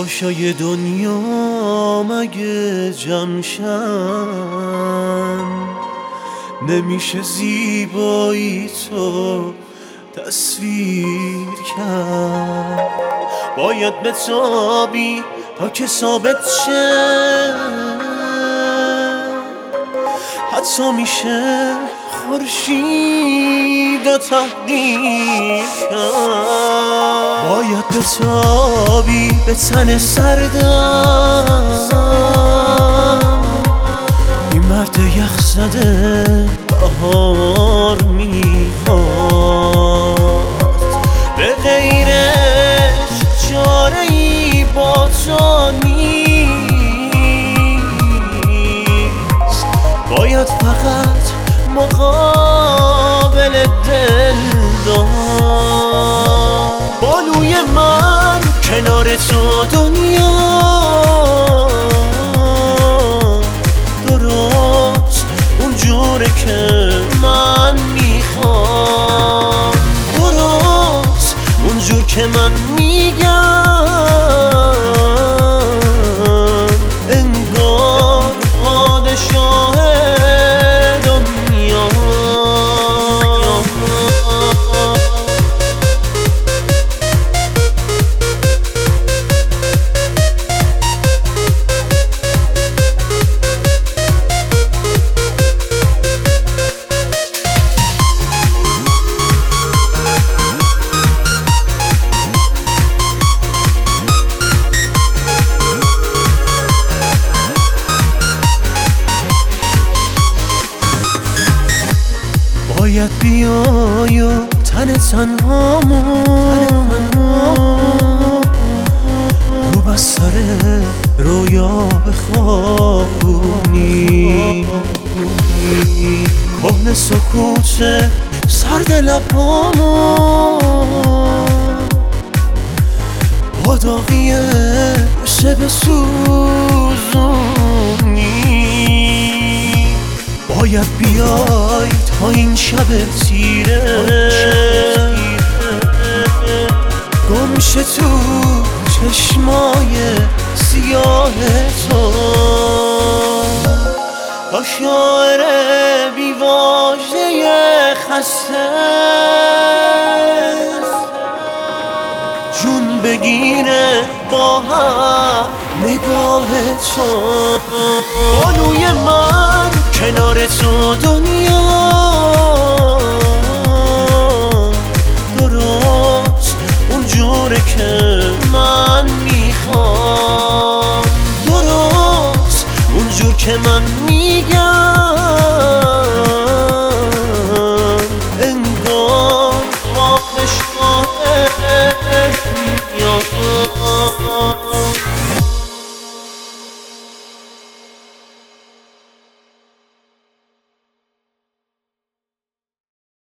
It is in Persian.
تماشای دنیا مگه جمشن، نمیشه زیبایی تو تصویر کرد. باید بتابی تا که ثابت شه، حتی میشه خورشید و تحقیر کرد. باید بتابی به تن سردم، این مرد یخ زده بهار میخواد. به غیرش چاره ای با تو نیست، باید فقط مقابل دل داد. بالوی من کنار تو دنیا درست اونجوره که من میخوام، درست اونجور که من میگم، انگار پادشاه دنیا. باید بیای و تن تنهامون رو بستر رویا بخوابونی. کهنه سکوت سرد لبامون با داغیه بشه بسوزونی. باید بیای تا این شب تیره گمشه تو چشمای سیاه تو. تا شاعر بیواژه خسته جون بگیره با هم نگاه تو. بالوی من کنار تو دنیا درست اونجوره که من میخوام، درست اونجور که من میگم،